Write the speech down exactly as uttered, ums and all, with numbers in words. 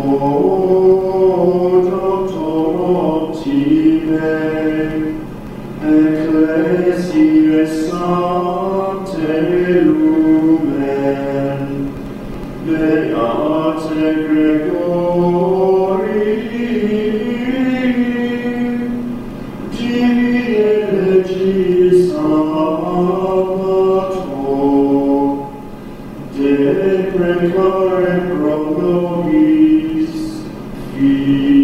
Ecclesiae Sancte Lumen, Beate Gregori, Divine Legis Amator, De Precare Pro Nobis, Fide.